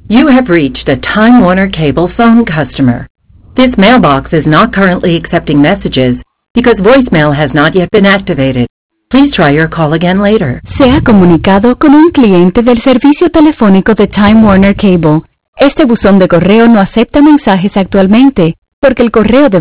You have reached a Time Warner Cable phone customer. This mailbox is not currently accepting messages because voicemail has not yet been activated. Please try your call again later. Se ha comunicado con un cliente del servicio telefónico de Time Warner Cable. Este buzón de correo no acepta mensajes actualmente, porque el correo de